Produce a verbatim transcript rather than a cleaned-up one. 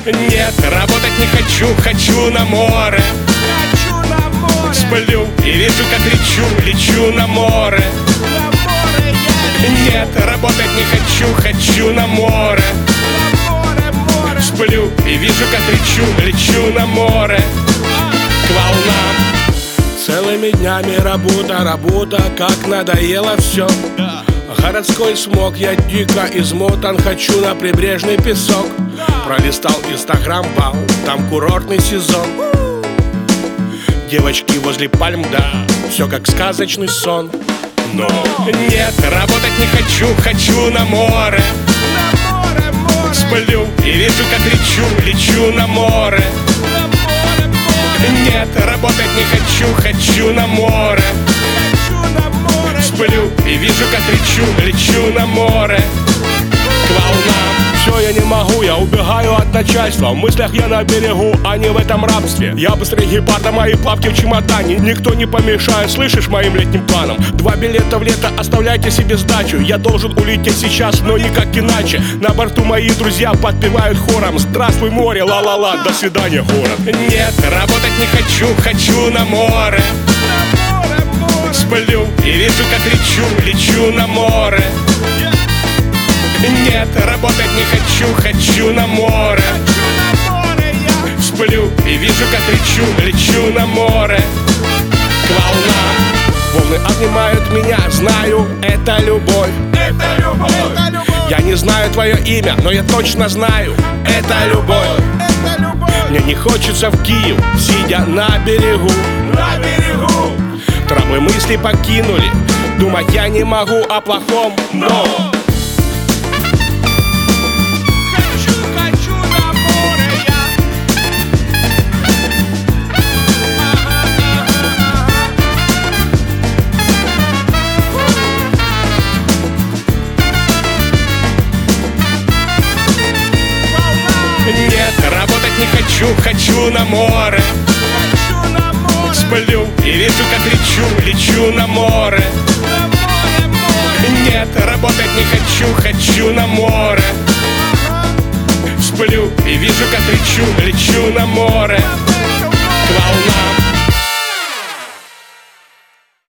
Нет, работать не хочу, хочу на море. Хочу на море. Сплю и вижу, как лечу, лечу на море. На море я Нет, работать не хочу, хочу на море. на море, море. Сплю и вижу, как лечу, лечу на море. К волнам. Целыми днями работа, работа, как надоело все. Городской смог, я дико измотан, хочу на прибрежный песок. Пролистал инстаграм, вау, там курортный сезон. Девочки возле пальм, да, все как сказочный сон. Но нет, работать не хочу, хочу на море. На море, море. Сплю и вижу, как лечу, лечу на море. На море, море. Нет, работать не хочу, хочу на море. Хочу на море. Сплю и вижу, как лечу, лечу на море. К волнам. Все, я не могу, я убегаю от начальства. В мыслях я на берегу, а не в этом рабстве. Я быстрее гепарда, мои плавки в чемодане. Никто не помешает, слышишь, моим летним планам. Два билета в лето, оставляйте себе сдачу. Я должен улететь сейчас, но никак иначе. На борту мои друзья подпевают хором: здравствуй, море, ла-ла-ла, до свидания, город. Нет, работать не хочу, хочу на море. На море, море. Сплю и вижу, как лечу, лечу на море. Нет, работать не хочу, хочу на море. Хочу на море я. Сплю и вижу, как лечу, лечу на море. К волнам. Волны обнимают меня, знаю, это любовь. Это любовь. Это любовь. Я не знаю твое имя, но я точно знаю, это любовь. Это любовь. Мне не хочется в Киев, сидя на берегу. На берегу. Травы мысли покинули, думать я не могу о плохом, но Хочу, хочу на море я. Нет, работать не хочу, хочу на море. Хочу на море. Сплю и вижу, как лечу, лечу на море. На море, море. Нет, работать не хочу, хочу на море. Сплю и вижу, как лечу, лечу на море.